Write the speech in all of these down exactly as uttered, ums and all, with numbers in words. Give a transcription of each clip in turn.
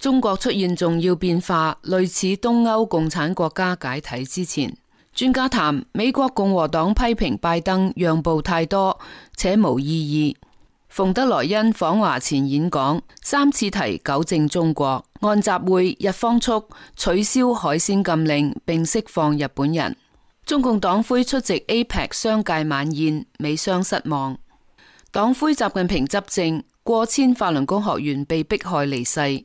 中國出現重要變化，類似東歐共產國家解體之前。專家談美國共和黨批評拜登讓步太多且無意義。馮德萊恩訪華前演講三次提糾正中國。安習會日方促取消海鮮禁令並釋放日本人。中共黨魁出席 A P E C 商界晚宴，美商失望。黨魁習近平執政，過千法輪功學員被迫害離世。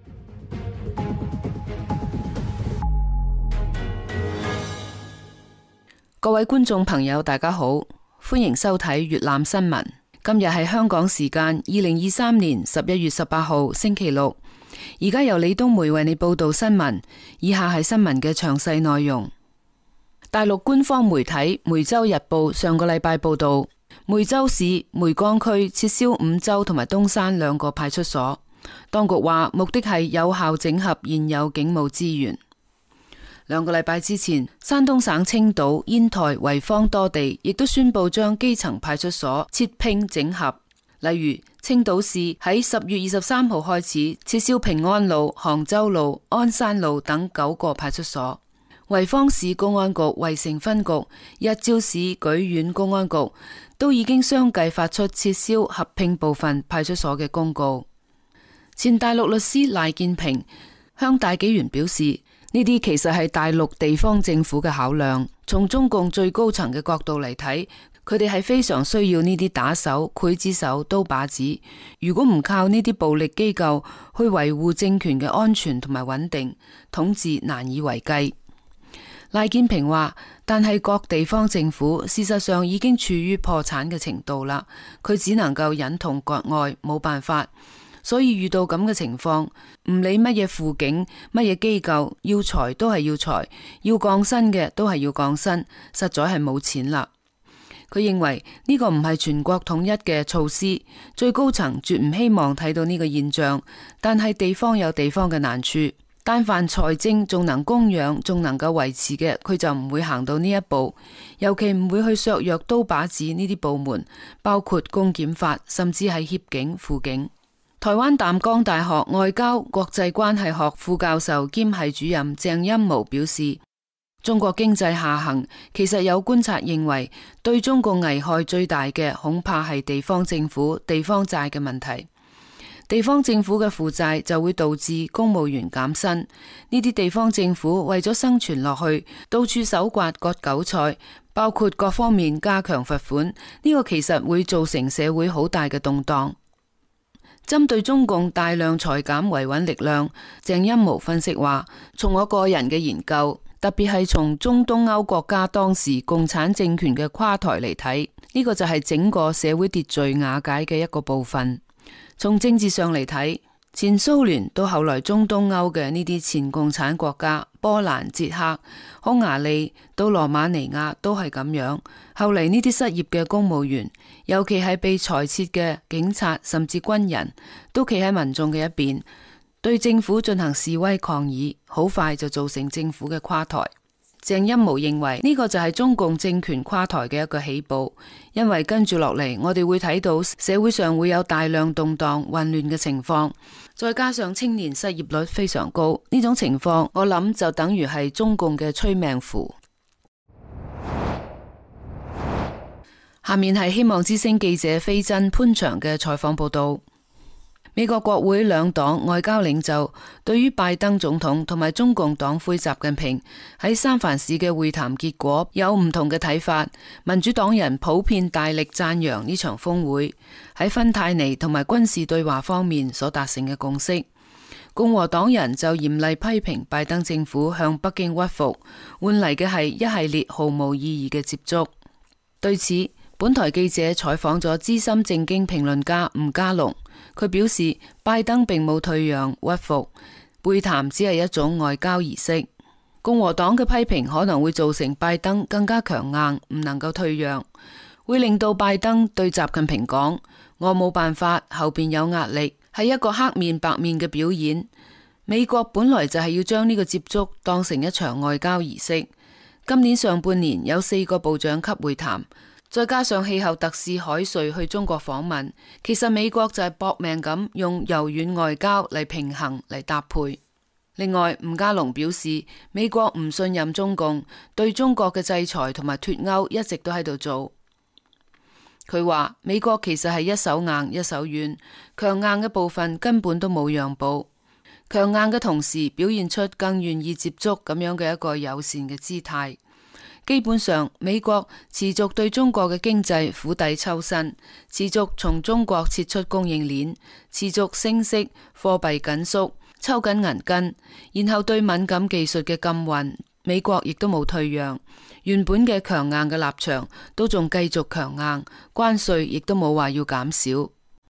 各位觀眾朋友，大家好，歡迎收睇粵覽新聞。今日係香港時間二零二三年十一月十八號星期六。而家由李東梅為你報道新聞。以下係新聞嘅詳細內容。大陸官方媒體梅州日報上個禮拜報道，梅州市梅江區撤銷五洲同埋東山兩個派出所。當局話目的係有效整合現有警務資源。兩個禮拜之前，山東省青島、煙台、濰坊多地亦都宣布將基層派出所切拼整合。例如，青島市喺十月二十三號開始撤銷平安路、杭州路、鞍山路等九個派出所。濰坊市公安局惠城分局、日照市舉縣公安局都已經相繼發出撤銷合併部分派出所嘅公告。前大陸律師賴建平向大紀元表示，呢啲其實係大陸地方政府嘅考量。從中共最高層嘅角度嚟睇，佢哋係非常需要呢啲打手、劊子手、刀把子。如果唔靠呢啲暴力機構去維護政權嘅安全同埋穩定，統治難以為繼。賴建平話，但係各地方政府事實上已經處於破產嘅程度啦，佢只能夠忍痛割愛，冇辦法。所以遇到咁嘅情況，唔理乜嘢輔警、乜嘢機構，要裁都係要裁，要降薪嘅都係要降薪，實在係冇錢啦。佢認為呢個唔係全國統一嘅措施，最高層絕唔希望睇到呢個現象，但係地方有地方嘅難處，但凡財政仲能供養、仲能夠維持嘅，佢就唔會行到呢一步，尤其唔會去削弱刀把子呢啲部門，包括公檢法，甚至係協警、輔警。台灣淡江大學外交國際關係學副教授兼系主任鄭欽模表示，中國經濟下行，其實有觀察認為，對中共危害最大嘅恐怕係地方政府地方債嘅問題。地方政府嘅負債就會導致公務員減薪，呢啲地方政府為咗生存落去，到處搜刮割韭菜，包括各方面加強罰款，呢個其實會造成社會好大嘅動盪。針對中共大量裁減維穩力量，鄭欽模分析話，從我個人嘅研究，特別係從中東歐國家當時共產政權嘅垮台嚟睇，呢個就係整個社會秩序瓦解嘅一個部分。從政治上嚟睇，前蘇聯到後來中東歐嘅呢啲前共產國家，波蘭、捷克、匈牙利到羅馬尼亞都係咁樣。後嚟呢啲失業嘅公務員，尤其係被裁撤嘅警察甚至軍人，都企喺民眾嘅一邊，對政府進行示威抗議，好快就造成政府嘅垮台。鄭欽模認為呢個就係中共政權垮台嘅一個起步，因為跟住落嚟我哋會睇到社會上會有大量動盪混亂嘅情況，再加上青年失業率非常高，呢種情況我諗就等於係中共嘅催命符。下面係希望之聲記者飛珍潘祥嘅採訪報道。美國國會兩黨外交領袖對於拜登總統同埋中共黨魁習近平喺三藩市嘅會談結果有唔同嘅睇法。民主黨人普遍大力讚揚呢場峰會喺芬太尼同埋軍事對話方面所達成嘅共識，共和黨人就嚴厲批評拜登政府向北京屈服，換嚟嘅係一系列毫無意義嘅接觸。對此，本台記者採訪咗資深政經評論家吳家龍，佢表示拜登並冇退讓屈服，會談只係一種外交儀式。共和黨嘅批評可能會造成拜登更加強硬，唔能夠退讓，會令到拜登對習近平講，我冇辦法，後邊有壓力，係一個黑面白面嘅表演。美國本來就係要將呢個接觸當成一場外交儀式。今年上半年有四個部長級會談， 再加上氣候特使海瑞去中國訪問，其實美國就係搏命咁用柔軟外交嚟平衡嚟搭配。另外，吳家龍表示，美國唔信任中共，對中國嘅制裁同埋脫歐一直都喺度做。佢話美國其實係一手硬一手軟，強硬嘅部分根本都冇讓步，強硬嘅同時表現出更願意接觸咁樣嘅一個友善嘅姿態。基本上，美國持續對中國嘅經濟釜底抽薪，持續從中國撤出供應鏈，持續升息、貨幣緊縮、抽緊銀根，然後對敏感技術嘅禁運，美國亦都冇退讓，原本嘅強硬嘅立場都仲繼續強硬，關稅亦都冇話要減少。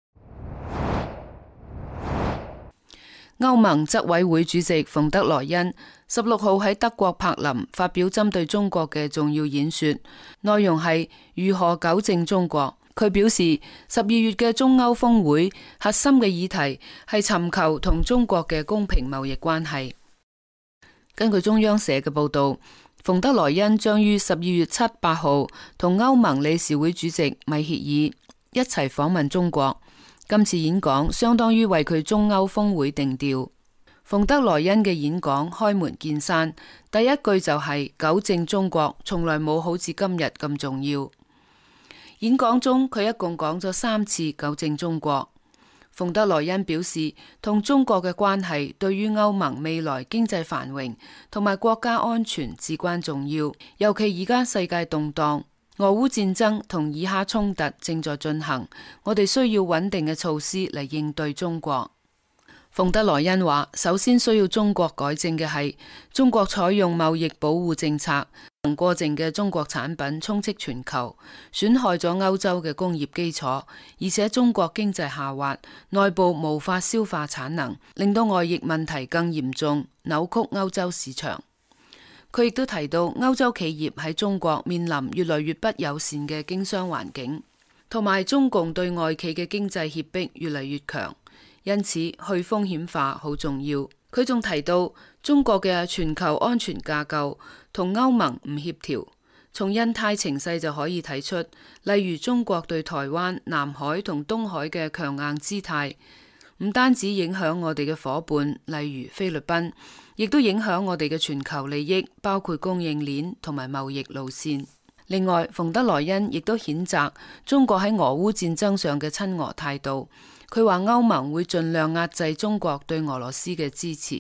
歐盟執委會主席馮德萊恩十六號喺德國柏林發表針對中國嘅重要演說，內容係如何糾正中國。佢表示，十二月嘅中歐峰會核心嘅議題係尋求同中國嘅公平貿易關係。根據中央社嘅報道，馮德萊恩將於十二月七、八號同歐盟理事會主席米歇爾一齊訪問中國。今次演講相當於為佢中歐峰會定調。馮德萊恩嘅演講開門見山，第一句就係糾正中國從來冇好似今日咁重要。演講中佢一共講咗三次糾正中國。馮德萊恩表示，同中國嘅關係對於歐盟未來經濟繁榮同埋國家安全至關重要，尤其而家世界動盪。俄烏戰爭同以哈衝突正在進行，我哋需要穩定嘅措施嚟應對中國。馮德萊恩話，首先需要中國改正嘅係中國採用貿易保護政策，能過剩嘅中國產品充斥全球，損害咗歐洲嘅工業基礎，而且中國經濟下滑，內部無法消化產能，令到外溢問題更嚴重，扭曲歐洲市場。佢亦都提到，歐洲企業喺中國面臨越來越不友善嘅經商環境，同埋中共對外企嘅經濟脅迫越嚟越強，因此去風險化好重要。佢仲提到，中國嘅全球安全架構同歐盟唔協調，從印太情勢就可以睇出，例如中國對台灣、南海同東海嘅強硬姿態，唔單止影響我哋嘅夥伴，例如菲律賓，亦都影響我哋嘅全球利益，包括供應鏈同埋貿易路線。另外，馮德萊恩亦都譴責中國喺俄烏戰爭上嘅親俄態度。佢話歐盟會盡量壓制中國對俄羅斯嘅支持。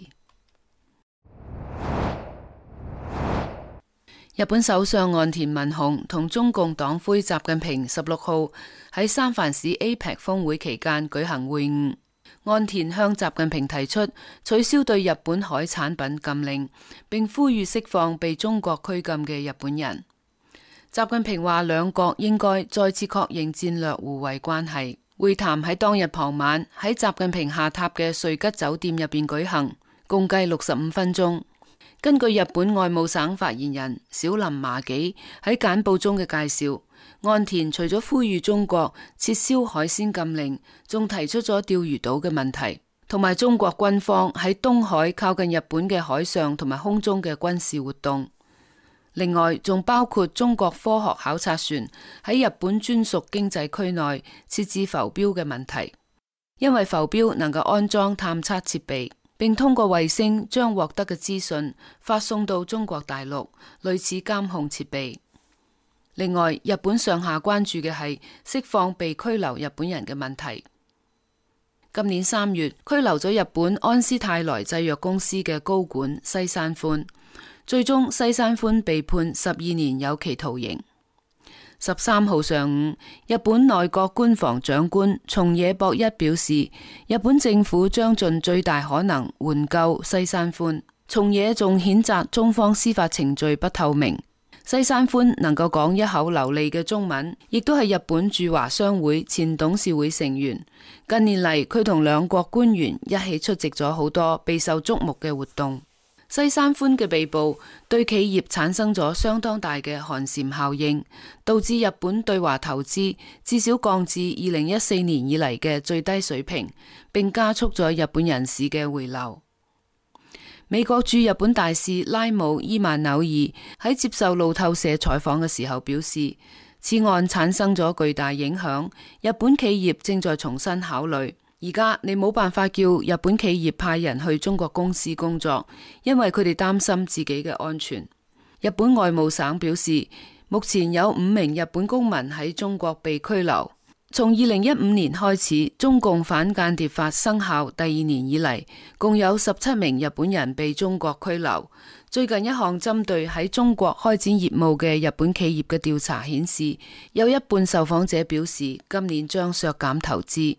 日本首相岸田文雄同中共黨魁習近平十六號喺三藩市 A P E C 峰會期間舉行會晤。岸田向習近平提出取消對日本海產品禁令，並呼籲釋放被中國拘禁嘅日本人。習近平話兩國應該再次確認戰略互惠關係。會談喺當日傍晚喺習近平下榻嘅瑞吉酒店入邊舉行，共計六十五分鐘。根據日本外務省發言人小林麻紀喺簡報中嘅介紹，岸田除咗呼籲中國撤銷海鮮禁令，仲提出咗釣魚島嘅問題，同埋中國軍方喺東海靠近日本嘅海上同埋空中嘅軍事活動。另外，仲包括中國科學考察船喺日本專屬經濟區內設置浮標嘅問題，因為浮標能夠安裝探測設備，並通過衛星將獲得嘅資訊發送到中國大陸，類似監控設備。另外，日本上下關注嘅係釋放被拘留日本人嘅問題。今年三月，拘留咗日本安斯泰萊製藥公司嘅高管西山寬。最終，西山寬被判十二年有期徒刑。十三號上午，日本內閣官房長官松野博一表示，日本政府將盡最大可能援救西山寬。松野仲譴責中方司法程序不透明。西山寬能夠講一口流利嘅中文，亦都係日本駐華商會前董事會成員。近年嚟，佢同兩國官員一起出席咗好多備受矚目嘅活動。西山寬嘅被捕對企業產生咗相當大嘅寒蟬效應，導致日本對華投資至少降至二零一四年以嚟嘅最低水平，並加速咗日本人士嘅回流。美國駐日本大使拉姆伊曼紐爾喺接受路透社採訪嘅時候表示， 此案產生咗巨大影響，日本企業正在重新考慮。而家你冇辦法叫日本企業派人去中國公司工作，因為佢哋擔心自己嘅安全。日本外務省表示，目前有五名日本公民喺中國被拘留。從二零一五年開始，中共反間諜法生效第二年以嚟，共有十七名日本人被中國拘留。最近一項針對喺中國開展業務嘅日本企業嘅調查顯示，有一半受訪者表示今年將削減投資。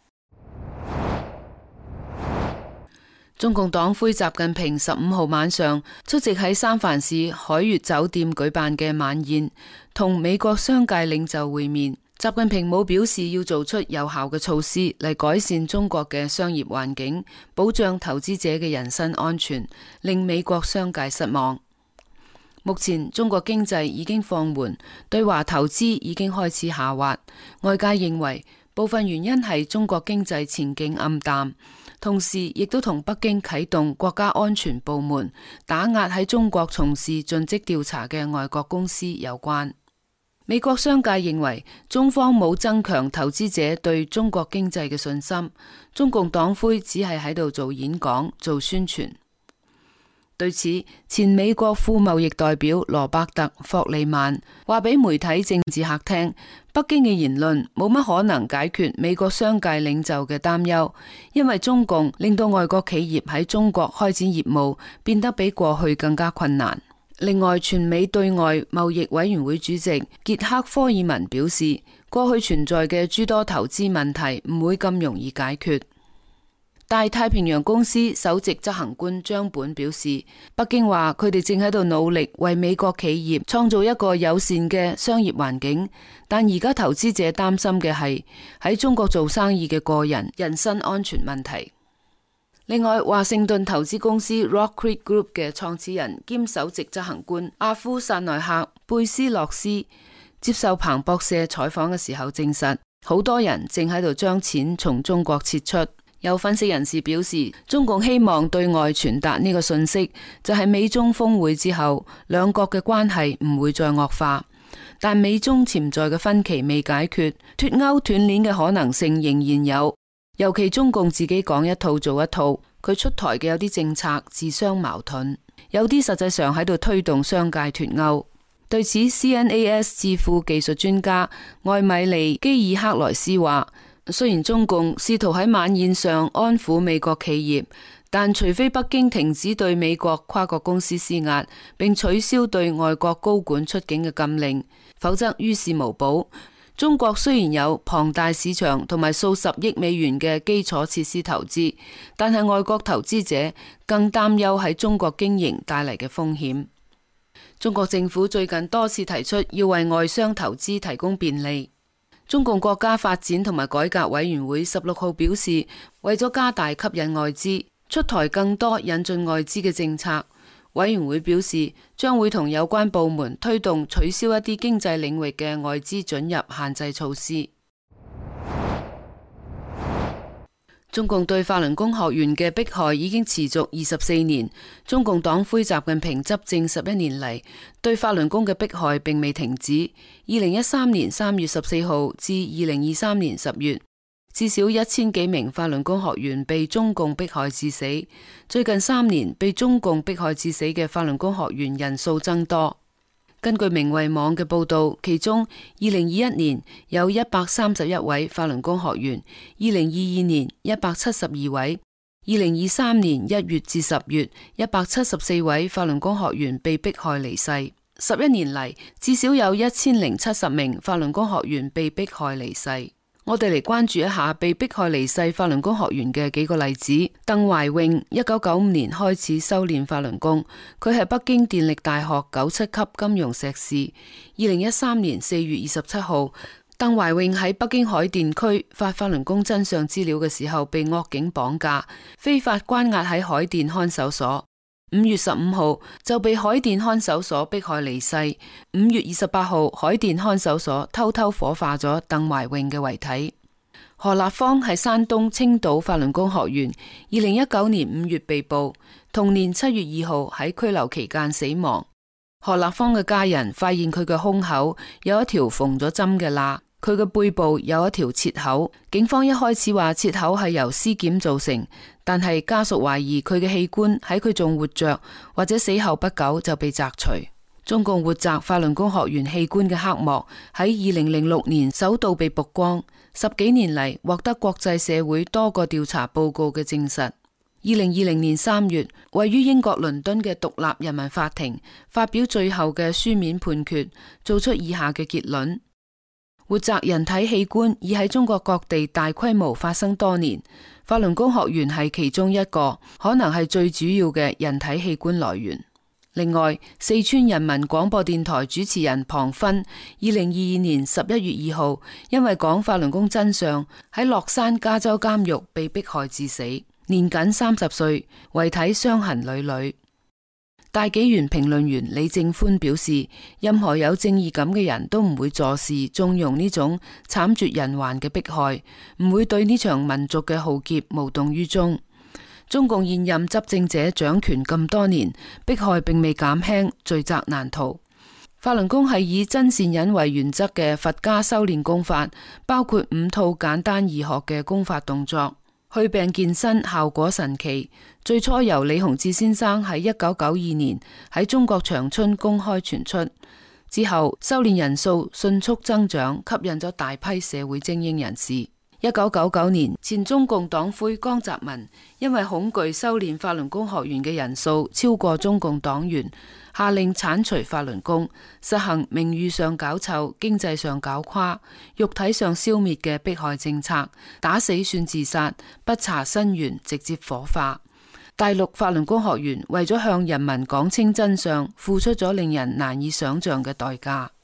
中共黨魁習近平十五號晚上出席喺三藩市海悅酒店舉辦嘅晚宴，同美國商界領袖會面。習近平冇表示要做出有效嘅措施嚟改善中國嘅商業環境，保障投資者嘅人身安全，令美國商界失望。目前中國經濟已經放緩，對華投資已經開始下滑。外界認為部分原因係中國經濟前景暗淡，同時亦都同北京啟動國家安全部門打壓喺中國從事盡職調查嘅外國公司有關。美國商界認為中方冇增強投資者對中國經濟嘅信心，中共黨魁只係喺度做演講、做宣傳。對此，前美國副貿易代表羅伯特·霍利曼話俾媒體政治客聽，北京嘅言論冇乜可能解決美國商界領袖嘅擔憂，因為中共令到外國企業喺中國開展業務變得比過去更加困難。另外，全美對外貿易委員會主席傑克·科爾文表示，過去存在嘅諸多投資問題唔會咁容易解決。大太平洋公司首席執行官張本表示，北京話佢哋正喺度努力為美國企業創造一個友善嘅商業環境，但而家投資者擔心嘅係喺中國做生意嘅個人人身安全問題。另外，華盛頓投資公司 Rock Creek Group 嘅創始人兼首席執行官阿夫薩內克貝斯洛斯接受彭博社採訪嘅時候證實，好多人正喺度將錢從中國撤出。有分析人士表示，中共希望對外傳達呢個信息，就係美中峰會之後，兩國嘅關係唔會再惡化。但美中潛在嘅分歧未解決，脫鈎斷鏈嘅可能性仍然有。尤其中共自己講一套做一套，佢出台嘅有啲政策自相矛盾，有啲實際上喺度推動商界脫鈎。對此 ，C N A S 智庫技術專家艾米利基爾克萊斯話，雖然中共試圖喺晚宴上安撫美國企業，但除非北京停止對美國跨國公司施壓，並取消對外國高管出境嘅禁令，否則於事無補。中國雖然有龐大市場同埋數十億美元嘅基礎設施投資，但係外國投資者更擔憂喺中國經營帶嚟嘅風險。中國政府最近多次提出要為外商投資提供便利。中共國家發展同埋改革委員會十六號表示，為咗加大吸引外資，出台更多引進外資嘅政策。委員會表示，將會同有關部門推動取消一啲經濟領域嘅外資准入限制措施。中共對法輪功學員嘅迫害已經持續二十四年，中共黨魁習近平執政十一年嚟，對法輪功嘅迫害並未停止。二零一三年三月十四號至二零二三年十月，至少一千幾名法輪功學員被中共迫害致死。最近三年被中共迫害致死嘅法輪功學員人數增多。根據明慧網嘅報道，其中二零二一年有一百三十一位法輪功學員，二零二二年一百七十二位，二零二三年一月至十月一百七十四位法輪功學員被迫害離世。十一年嚟，至少有一千零七十名法輪功學員被迫害離世。我哋嚟關注一下被迫害離世法輪功學員嘅幾個例子。鄧懷穎一九九五年開始修煉法輪功，佢係北京電力大學九七級金融碩士。二零一三年四月二十七號，鄧懷穎喺北京海淀區發法輪功真相資料嘅時候，被惡警綁架，非法關押喺海淀看守所。五月十五號就被海淀看守所迫害離世。五月二十八號，海淀看守所偷偷火化咗鄧懷穎嘅遺體。何立芳係山東青島法輪功學員，二零一九年五月被捕，同年七月二號喺拘留期間死亡。 何立芳嘅家人發現佢嘅胸口有一條縫咗針嘅罅，佢嘅背部有一條切口。警方一開始話切口係由屍檢造成，但係家屬懷疑佢嘅器官喺佢仲活着或者死後不久就被摘除。中共活摘法輪功學員器官嘅黑幕喺二零零六年首度被曝光，十幾年嚟獲得國際社會多個調查報告嘅證實。二零二零年三月，位於英國倫敦嘅獨立人民法庭發表最後嘅書面判決，做出以下嘅結論：活摘人體器官已喺中國各地大規模發生多年，法輪功學員係其中一個，可能係最主要嘅人體器官來源。另外，四川人民廣播電台主持人龐勳，二零二二年十一月二號，因為講法輪功真相，喺樂山加州監獄被迫害致死，年僅三十歲，遺體傷痕累累。大紀元評論員李正歡表示，任何有正義感嘅人都唔會坐視縱容呢種慘絕人寰嘅迫害，唔會對呢場民族嘅浩劫無動於衷。中共現任執政者掌權咁多年，迫害並未減輕，罪責難逃。法輪功係以真善忍為原則嘅佛家修煉功法，包括五套簡單易學嘅功法動作，去病健身效果神奇。最初由李洪志先生喺一九九二年喺中國長春公開傳出，之後修煉人數迅速增長，吸引咗大批社會精英人士。一九九九年，前中共黨魁江澤民因為恐懼修煉法輪功學員嘅人數超過中共黨員，下令鏟除法輪功，實行名譽上搞臭、經濟上搞垮、肉體上消滅嘅迫害政策，打死算自殺，不查身源，直接火化。大陸法輪功學員為咗向人民講清真相，付出咗令人難以想象嘅代價。